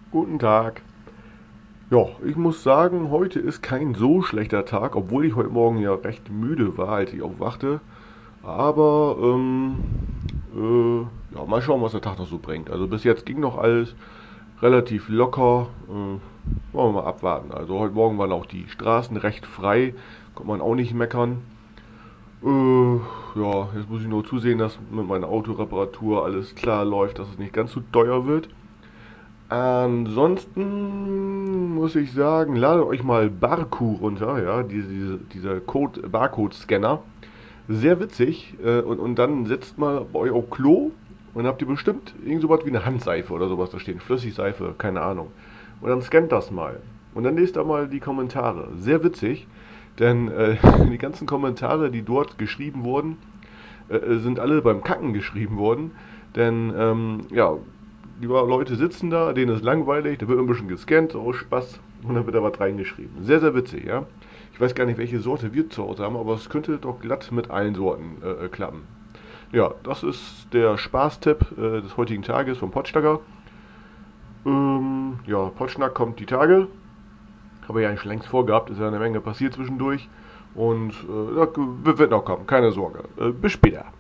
Guten Tag. Ja, ich muss sagen, heute ist kein so schlechter Tag, obwohl ich heute Morgen ja recht müde war, als ich aufwachte. Aber, ja, mal schauen, was der Tag noch so bringt. Also bis jetzt ging noch alles relativ locker. Wollen wir mal abwarten. Also heute Morgen waren auch die Straßen recht frei, konnte man auch nicht meckern. Ja, jetzt muss ich nur zusehen, dass mit meiner Autoreparatur alles klar läuft, dass es nicht ganz so teuer wird. Ansonsten muss ich sagen, ladet euch mal Barku runter, ja, dieser Barcode-Scanner. Sehr witzig. Und dann setzt mal bei euch auf Klo und habt ihr bestimmt irgend sowas wie eine Handseife oder sowas da stehen. Flüssigseife, keine Ahnung. Und dann scannt das mal. Und dann lest da mal die Kommentare. Sehr witzig, denn die ganzen Kommentare, die dort geschrieben wurden, sind alle beim Kacken geschrieben worden. Denn ja, die Leute sitzen da, denen ist langweilig, da wird ein bisschen gescannt, so aus Spaß, und dann wird da was reingeschrieben. Sehr, sehr witzig, ja. Ich weiß gar nicht, welche Sorte wir zu Hause haben, aber es könnte doch glatt mit allen Sorten klappen. Ja, das ist der Spaßtipp des heutigen Tages vom Potschnacker. Ja, Potschnack kommt die Tage. Habe ich ja eigentlich schon längst vorgehabt, ist ja eine Menge passiert zwischendurch. Und wird noch kommen, keine Sorge. Bis später.